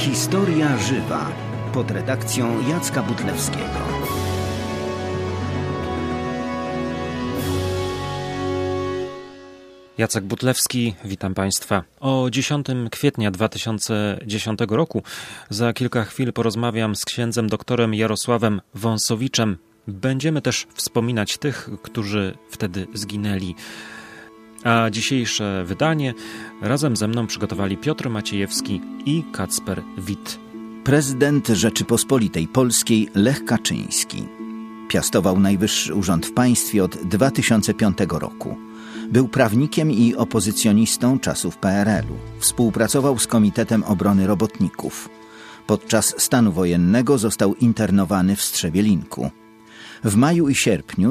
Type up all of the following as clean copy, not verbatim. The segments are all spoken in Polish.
Historia żywa pod redakcją Jacka Butlewskiego. Jacek Butlewski, witam Państwa. O 10 kwietnia 2010 roku za kilka chwil porozmawiam z księdzem doktorem Jarosławem Wąsowiczem. Będziemy też wspominać tych, którzy wtedy zginęli. A dzisiejsze wydanie razem ze mną przygotowali Piotr Maciejewski i Kacper Witt. Prezydent Rzeczypospolitej Polskiej Lech Kaczyński piastował najwyższy urząd w państwie od 2005 roku. Był prawnikiem i opozycjonistą czasów PRL-u. Współpracował z Komitetem Obrony Robotników. Podczas stanu wojennego został internowany w Strzebielinku. W maju i sierpniu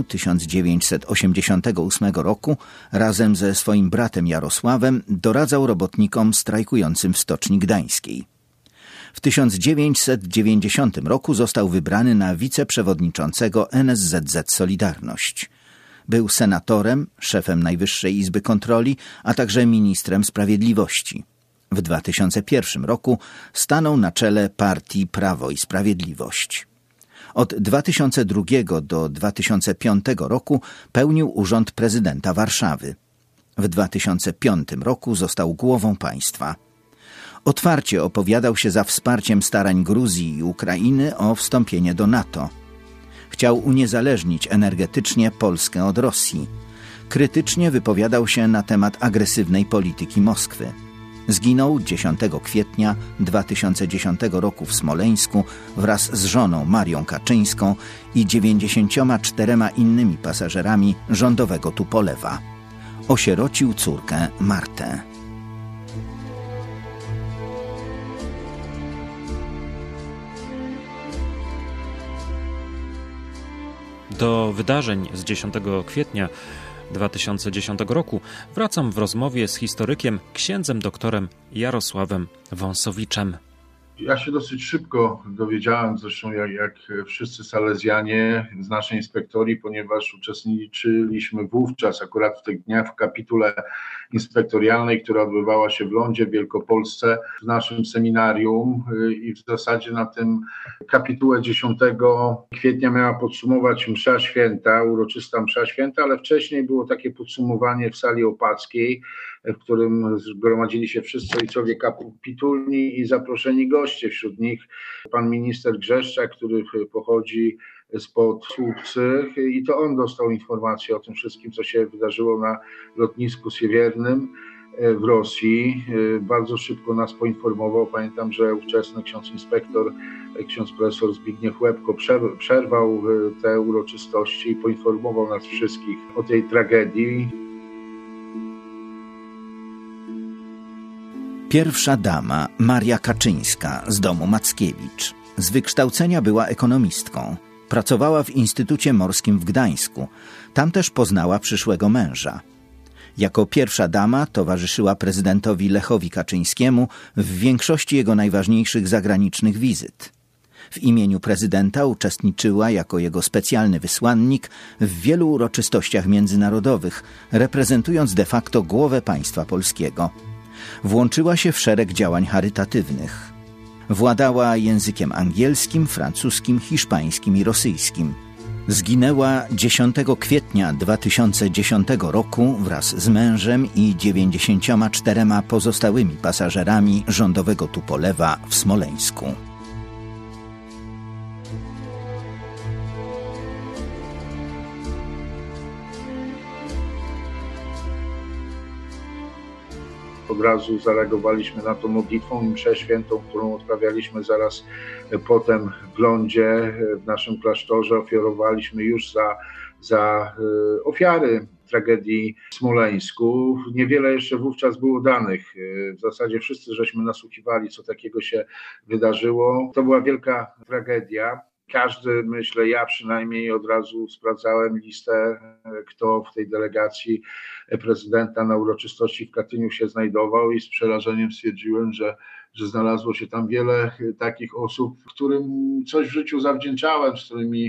1988 roku razem ze swoim bratem Jarosławem doradzał robotnikom strajkującym w Stoczni Gdańskiej. W 1990 roku został wybrany na wiceprzewodniczącego NSZZ Solidarność. Był senatorem, szefem Najwyższej Izby Kontroli, a także ministrem sprawiedliwości. W 2001 roku stanął na czele partii Prawo i Sprawiedliwość. Od 2002 do 2005 roku pełnił urząd prezydenta Warszawy. W 2005 roku został głową państwa. Otwarcie opowiadał się za wsparciem starań Gruzji i Ukrainy o wstąpienie do NATO. Chciał uniezależnić energetycznie Polskę od Rosji. Krytycznie wypowiadał się na temat agresywnej polityki Moskwy. Zginął 10 kwietnia 2010 roku w Smoleńsku wraz z żoną Marią Kaczyńską i 94 innymi pasażerami rządowego Tupolewa. Osierocił córkę Martę. Do wydarzeń z 10 kwietnia 2010 roku wracam w rozmowie z historykiem, księdzem doktorem Jarosławem Wąsowiczem. Ja się dosyć szybko dowiedziałem, zresztą jak wszyscy Salezjanie z naszej inspektorii, ponieważ uczestniczyliśmy wówczas, akurat w tych dniach, w kapitule inspektorialnej, która odbywała się w Lądzie, w Wielkopolsce, w naszym seminarium, i w zasadzie na tym kapitułę 10 kwietnia miała podsumować msza święta, uroczysta msza święta, ale wcześniej było takie podsumowanie w sali opackiej, w którym zgromadzili się wszyscy ojcowie kapitulni i zaproszeni goście. Wśród nich pan minister Grzeszczak, który pochodzi spod Słupcy, i to on dostał informację o tym wszystkim, co się wydarzyło na lotnisku Siewiernym w Rosji. Bardzo szybko nas poinformował. Pamiętam, że ówczesny ksiądz inspektor, ksiądz profesor Zbigniew Łebko przerwał te uroczystości i poinformował nas wszystkich o tej tragedii. Pierwsza dama Maria Kaczyńska z domu Mackiewicz. Z wykształcenia była ekonomistką. Pracowała w Instytucie Morskim w Gdańsku. Tam też poznała przyszłego męża. Jako pierwsza dama towarzyszyła prezydentowi Lechowi Kaczyńskiemu w większości jego najważniejszych zagranicznych wizyt. W imieniu prezydenta uczestniczyła jako jego specjalny wysłannik w wielu uroczystościach międzynarodowych, reprezentując de facto głowę państwa polskiego. Włączyła się w szereg działań charytatywnych. Władała językiem angielskim, francuskim, hiszpańskim i rosyjskim. Zginęła 10 kwietnia 2010 roku wraz z mężem i 94 pozostałymi pasażerami rządowego Tupolewa w Smoleńsku. Od razu zareagowaliśmy na to modlitwą i mszę świętą, którą odprawialiśmy zaraz potem w Lądzie, w naszym klasztorze. Ofiarowaliśmy już za ofiary tragedii w Smoleńsku. Niewiele jeszcze wówczas było danych. W zasadzie wszyscy żeśmy nasłuchiwali, co takiego się wydarzyło. To była wielka tragedia. Każdy, myślę, ja przynajmniej od razu sprawdzałem listę, kto w tej delegacji prezydenta na uroczystości w Katyniu się znajdował, i z przerażeniem stwierdziłem, że znalazło się tam wiele takich osób, którym coś w życiu zawdzięczałem, z którymi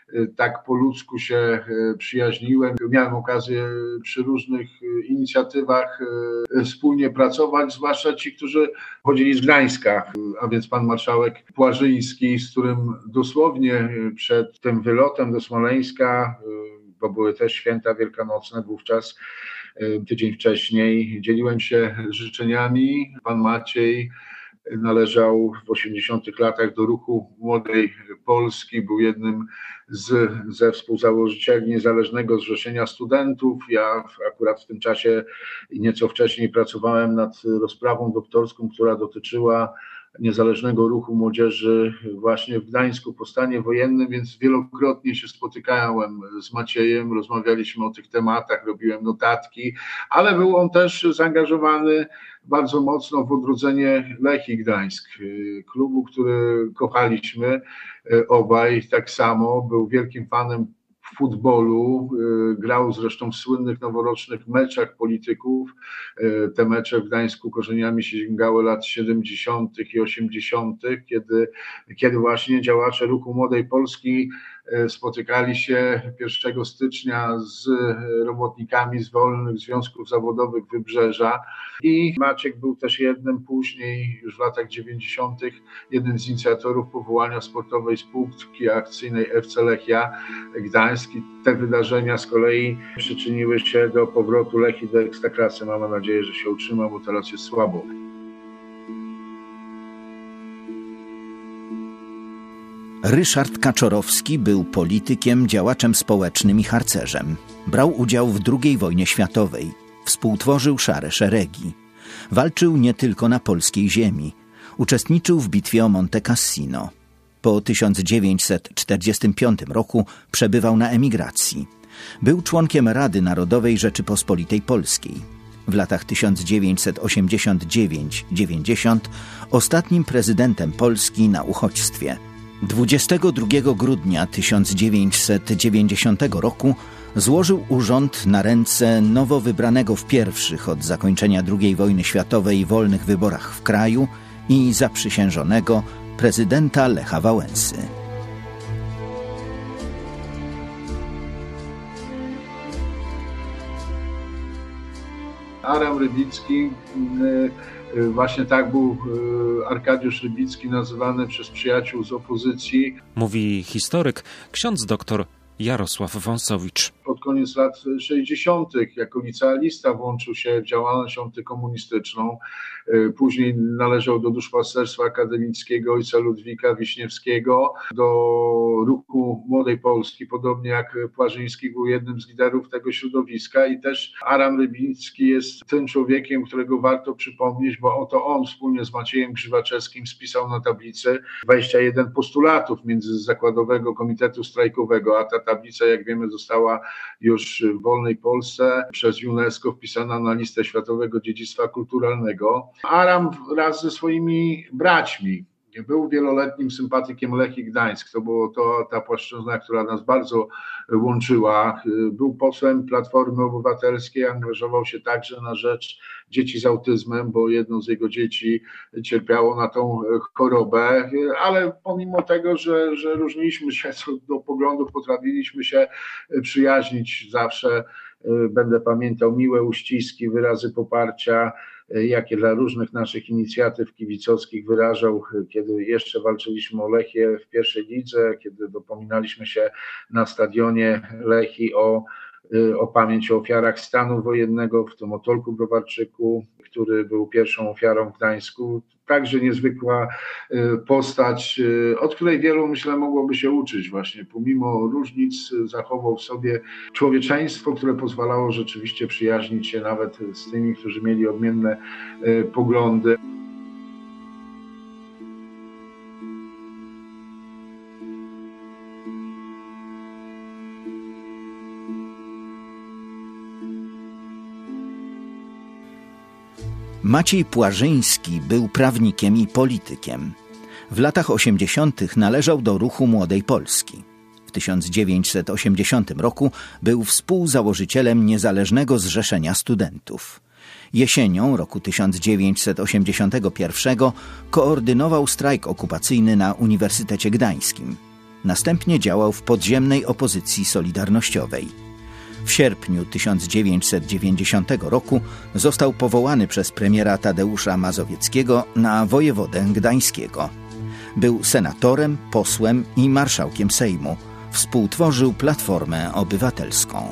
tak po ludzku się przyjaźniłem. Miałem okazję przy różnych inicjatywach wspólnie pracować, zwłaszcza ci, którzy pochodzili z Gdańska, a więc pan marszałek Płażyński, z którym dosłownie przed tym wylotem do Smoleńska, bo były też święta wielkanocne wówczas, tydzień wcześniej, dzieliłem się życzeniami. Pan Maciej należał w 80-tych latach do ruchu Młodej Polski, był jednym ze współzałożycieli Niezależnego Zrzeszenia Studentów. Ja akurat w tym czasie i nieco wcześniej pracowałem nad rozprawą doktorską, która dotyczyła Niezależnego Ruchu Młodzieży właśnie w Gdańsku po stanie wojennym, więc wielokrotnie się spotykałem z Maciejem, rozmawialiśmy o tych tematach, robiłem notatki, ale był on też zaangażowany bardzo mocno w odrodzenie Lechii Gdańsk, klubu, który kochaliśmy obaj tak samo, był wielkim fanem futbolu, grał zresztą w słynnych noworocznych meczach polityków. Te mecze w Gdańsku korzeniami sięgały lat 70. i 80., kiedy właśnie działacze ruchu Młodej Polski spotykali się 1 stycznia z robotnikami z wolnych związków zawodowych Wybrzeża i Maciek był też jednym później, już w latach 90., jednym z inicjatorów powołania sportowej spółki akcyjnej FC Lechia Gdańsk. Te wydarzenia z kolei przyczyniły się do powrotu Lechii do Ekstraklasy. Mamy nadzieję, że się utrzyma, bo teraz jest słabo. Ryszard Kaczorowski był politykiem, działaczem społecznym i harcerzem. Brał udział w II wojnie światowej. Współtworzył Szare Szeregi. Walczył nie tylko na polskiej ziemi. Uczestniczył w bitwie o Monte Cassino. Po 1945 roku przebywał na emigracji. Był członkiem Rady Narodowej Rzeczypospolitej Polskiej. W latach 1989-90 ostatnim prezydentem Polski na uchodźstwie. 22 grudnia 1990 roku złożył urząd na ręce nowo wybranego w pierwszych od zakończenia II wojny światowej wolnych wyborach w kraju i zaprzysiężonego prezydenta Lecha Wałęsy. Aram Rybicki, właśnie tak był Arkadiusz Rybicki nazywany przez przyjaciół z opozycji. Mówi historyk, ksiądz doktor Jarosław Wąsowicz. Pod koniec lat 60. jako licealista włączył się w działalność antykomunistyczną. Później należał do duszpasterstwa akademickiego ojca Ludwika Wiśniewskiego, do ruchu Młodej Polski, podobnie jak Płażyński był jednym z liderów tego środowiska i też Aram Rybicki jest tym człowiekiem, którego warto przypomnieć, bo oto on wspólnie z Maciejem Grzywaczewskim spisał na tablicy 21 postulatów Międzyzakładowego Komitetu Strajkowego, a ta tablica, jak wiemy, została już w wolnej Polsce przez UNESCO wpisana na listę Światowego Dziedzictwa Kulturalnego. Aram wraz ze swoimi braćmi był wieloletnim sympatykiem Lechii Gdańsk. To była ta płaszczyzna, która nas bardzo łączyła. Był posłem Platformy Obywatelskiej, angażował się także na rzecz dzieci z autyzmem, bo jedno z jego dzieci cierpiało na tą chorobę, ale pomimo tego, że różniliśmy się co do poglądów, potrafiliśmy się przyjaźnić zawsze. Będę pamiętał miłe uściski, wyrazy poparcia, jakie dla różnych naszych inicjatyw kibicowskich wyrażał, kiedy jeszcze walczyliśmy o Lechię w pierwszej lidze, kiedy dopominaliśmy się na stadionie Lechii o pamięć o ofiarach stanu wojennego, w tym o Tolku Browarczyku, który był pierwszą ofiarą w Gdańsku. Także niezwykła postać, od której wielu, myślę, mogłoby się uczyć właśnie. Pomimo różnic zachował w sobie człowieczeństwo, które pozwalało rzeczywiście przyjaźnić się nawet z tymi, którzy mieli odmienne poglądy. Maciej Płażyński był prawnikiem i politykiem. W latach 80. należał do ruchu Młodej Polski. W 1980 roku był współzałożycielem Niezależnego Zrzeszenia Studentów. Jesienią roku 1981 koordynował strajk okupacyjny na Uniwersytecie Gdańskim. Następnie działał w podziemnej opozycji solidarnościowej. W sierpniu 1990 roku został powołany przez premiera Tadeusza Mazowieckiego na wojewodę gdańskiego. Był senatorem, posłem i marszałkiem Sejmu. Współtworzył Platformę Obywatelską.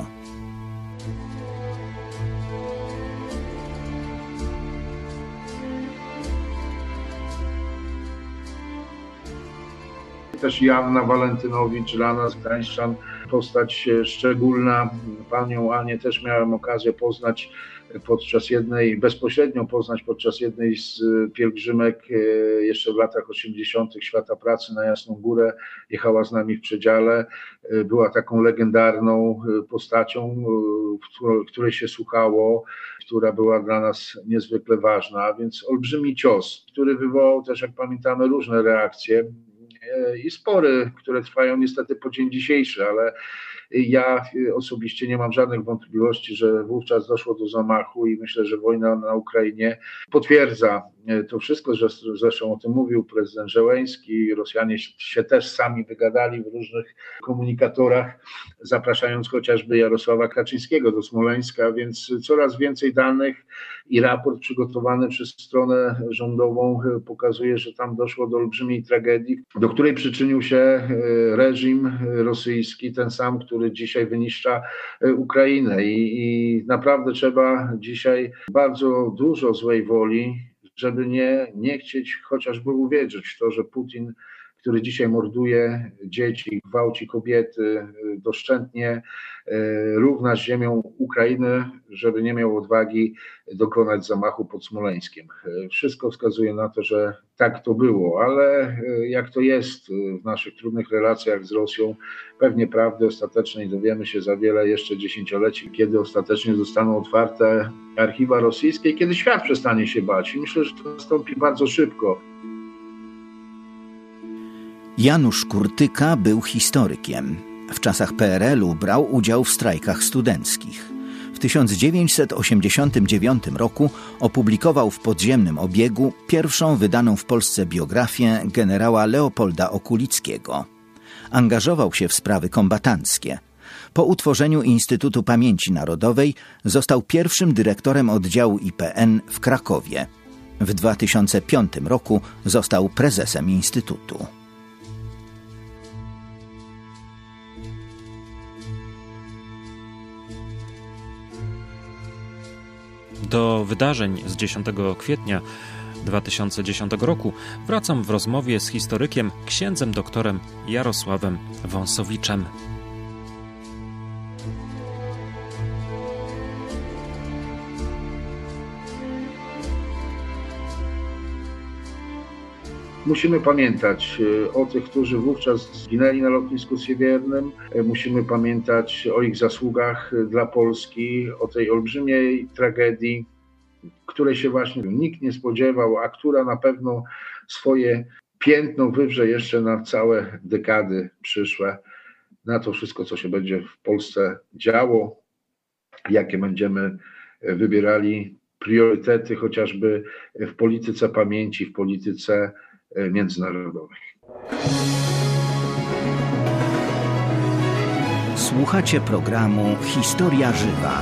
Też Joanna Walentynowicz, dla nas gdańszczan, postać szczególna. Panią Anię też miałem okazję poznać bezpośrednio poznać podczas jednej z pielgrzymek jeszcze w latach 80. Świata Pracy na Jasną Górę. Jechała z nami w przedziale. Była taką legendarną postacią, której się słuchało, która była dla nas niezwykle ważna, więc olbrzymi cios, który wywołał też, jak pamiętamy, różne reakcje i spory, które trwają niestety po dzień dzisiejszy, ale ja osobiście nie mam żadnych wątpliwości, że wówczas doszło do zamachu i myślę, że wojna na Ukrainie potwierdza to wszystko, że zresztą o tym mówił prezydent Zełenski. Rosjanie się też sami wygadali w różnych komunikatorach, zapraszając chociażby Jarosława Kaczyńskiego do Smoleńska, więc coraz więcej danych i raport przygotowany przez stronę rządową pokazuje, że tam doszło do olbrzymiej tragedii, do której przyczynił się reżim rosyjski, ten sam, który dzisiaj wyniszcza Ukrainę i naprawdę trzeba dzisiaj bardzo dużo złej woli, żeby nie chcieć chociażby uwierzyć w to, że Putin, który dzisiaj morduje dzieci, gwałci kobiety, doszczętnie równa z ziemią Ukrainy, żeby nie miał odwagi dokonać zamachu pod Smoleńskiem. Wszystko wskazuje na to, że tak to było, ale jak to jest w naszych trudnych relacjach z Rosją, pewnie prawdy ostatecznej dowiemy się za wiele jeszcze dziesięcioleci, kiedy ostatecznie zostaną otwarte archiwa rosyjskie i kiedy świat przestanie się bać. I myślę, że to nastąpi bardzo szybko. Janusz Kurtyka był historykiem. W czasach PRL-u brał udział w strajkach studenckich. W 1989 roku opublikował w Podziemnym Obiegu pierwszą wydaną w Polsce biografię generała Leopolda Okulickiego. Angażował się w sprawy kombatanckie. Po utworzeniu Instytutu Pamięci Narodowej został pierwszym dyrektorem oddziału IPN w Krakowie. W 2005 roku został prezesem Instytutu. Do wydarzeń z 10 kwietnia 2010 roku wracam w rozmowie z historykiem, księdzem doktorem Jarosławem Wąsowiczem. Musimy pamiętać o tych, którzy wówczas zginęli na lotnisku siewiernym. Musimy pamiętać o ich zasługach dla Polski, o tej olbrzymiej tragedii, której się właśnie nikt nie spodziewał, a która na pewno swoje piętno wywrze jeszcze na całe dekady przyszłe. Na to wszystko, co się będzie w Polsce działo, jakie będziemy wybierali priorytety, chociażby w polityce pamięci, w polityce międzynarodowej. Słuchacie programu Historia Żywa.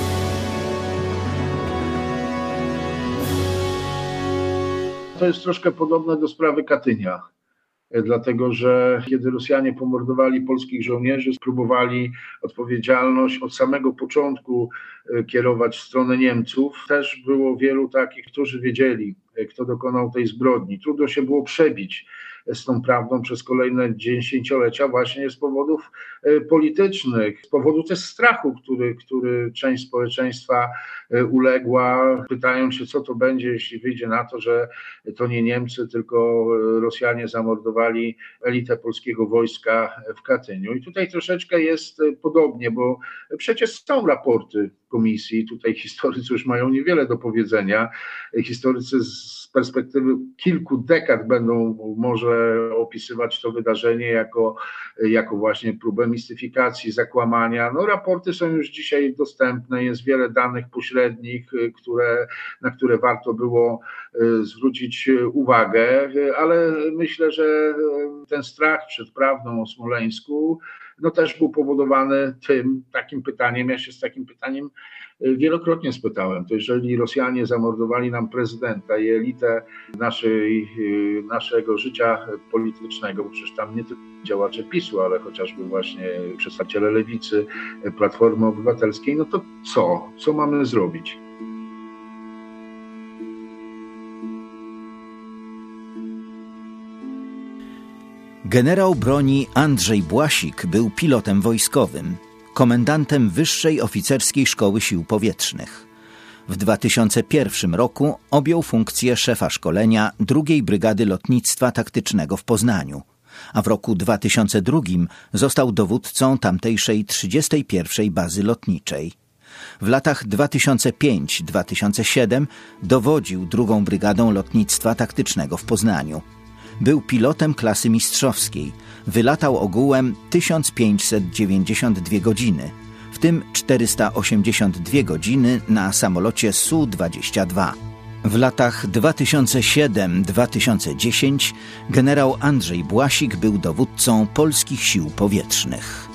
To jest troszkę podobne do sprawy Katynia, dlatego że kiedy Rosjanie pomordowali polskich żołnierzy, spróbowali odpowiedzialność od samego początku kierować w stronę Niemców. Też było wielu takich, którzy wiedzieli, kto dokonał tej zbrodni. Trudno się było przebić z tą prawdą przez kolejne dziesięciolecia właśnie z powodów politycznych, z powodu też strachu, który część społeczeństwa uległa, pytając się, co to będzie, jeśli wyjdzie na to, że to nie Niemcy, tylko Rosjanie zamordowali elitę polskiego wojska w Katyniu. I tutaj troszeczkę jest podobnie, bo przecież są raporty komisji, tutaj historycy już mają niewiele do powiedzenia. Historycy z perspektywy kilku dekad będą może opisywać to wydarzenie jako właśnie próbę mistyfikacji, zakłamania. No, raporty są już dzisiaj dostępne, jest wiele danych pośrednich, na które warto było zwrócić uwagę, ale myślę, że ten strach przed prawdą o Smoleńsku no też był powodowany takim pytaniem. Ja się z takim pytaniem wielokrotnie spytałem. To jeżeli Rosjanie zamordowali nam prezydenta i elitę naszego życia politycznego, bo przecież tam nie tylko działacze PiS-u, ale chociażby właśnie przedstawiciele Lewicy, Platformy Obywatelskiej, no to co mamy zrobić? Generał broni Andrzej Błasik był pilotem wojskowym, komendantem Wyższej Oficerskiej Szkoły Sił Powietrznych. W 2001 roku objął funkcję szefa szkolenia II Brygady Lotnictwa Taktycznego w Poznaniu, a w roku 2002 został dowódcą tamtejszej 31. Bazy Lotniczej. W latach 2005-2007 dowodził II Brygadą Lotnictwa Taktycznego w Poznaniu. Był pilotem klasy mistrzowskiej. Wylatał ogółem 1592 godziny, w tym 482 godziny na samolocie Su-22. W latach 2007-2010 generał Andrzej Błasik był dowódcą polskich sił powietrznych.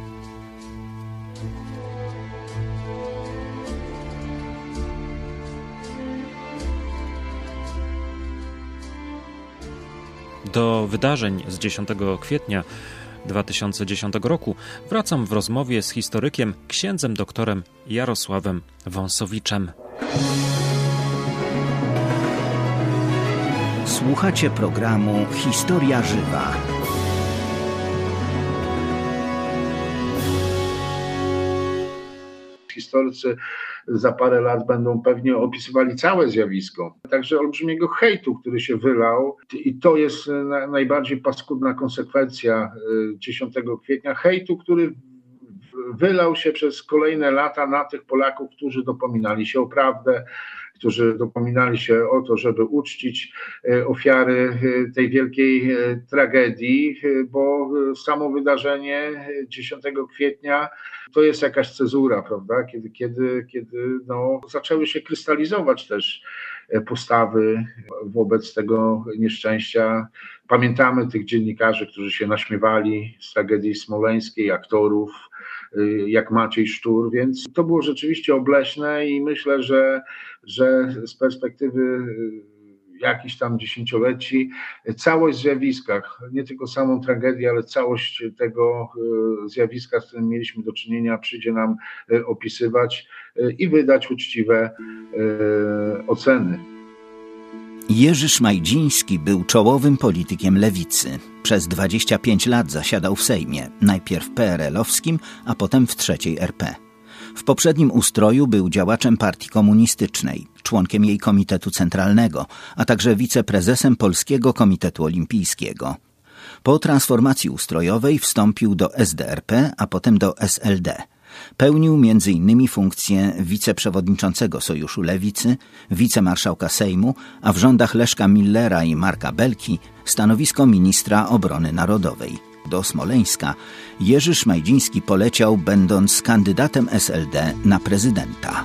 Do wydarzeń z 10 kwietnia 2010 roku wracam w rozmowie z historykiem, księdzem doktorem Jarosławem Wąsowiczem. Słuchacie programu Historia Żywa. Historycy za parę lat będą pewnie opisywali całe zjawisko. Także olbrzymiego hejtu, który się wylał, i to jest najbardziej paskudna konsekwencja 10 kwietnia, hejtu, który wylał się przez kolejne lata na tych Polaków, którzy dopominali się o prawdę, którzy dopominali się o to, żeby uczcić ofiary tej wielkiej tragedii, bo samo wydarzenie 10 kwietnia to jest jakaś cezura, prawda? Kiedy zaczęły się krystalizować też postawy wobec tego nieszczęścia. Pamiętamy tych dziennikarzy, którzy się naśmiewali z tragedii smoleńskiej, aktorów, jak Maciej Sztur, więc to było rzeczywiście obleśne i myślę, że z perspektywy jakichś tam dziesięcioleci całość zjawiska, nie tylko samą tragedię, ale całość tego zjawiska, z którym mieliśmy do czynienia, przyjdzie nam opisywać i wydać uczciwe oceny. Jerzy Szmajdziński był czołowym politykiem lewicy. Przez 25 lat zasiadał w Sejmie, najpierw PRL-owskim, a potem w III RP. W poprzednim ustroju był działaczem Partii Komunistycznej, członkiem jej Komitetu Centralnego, a także wiceprezesem Polskiego Komitetu Olimpijskiego. Po transformacji ustrojowej wstąpił do SDRP, a potem do SLD. Pełnił m.in. funkcję wiceprzewodniczącego Sojuszu Lewicy, wicemarszałka Sejmu, a w rządach Leszka Millera i Marka Belki stanowisko ministra obrony narodowej. Do Smoleńska Jerzy Szmajdziński poleciał, będąc kandydatem SLD na prezydenta.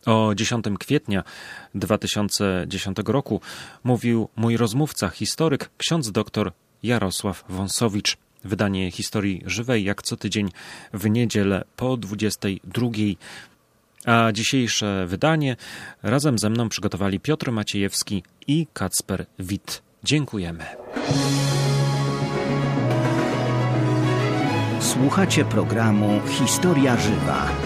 O 10 kwietnia 2010 roku mówił mój rozmówca, historyk, ksiądz dr Jarosław Wąsowicz. Wydanie Historii Żywej jak co tydzień w niedzielę po 22. A dzisiejsze wydanie razem ze mną przygotowali Piotr Maciejewski i Kacper Wit. Dziękujemy. Słuchacie programu Historia Żywa.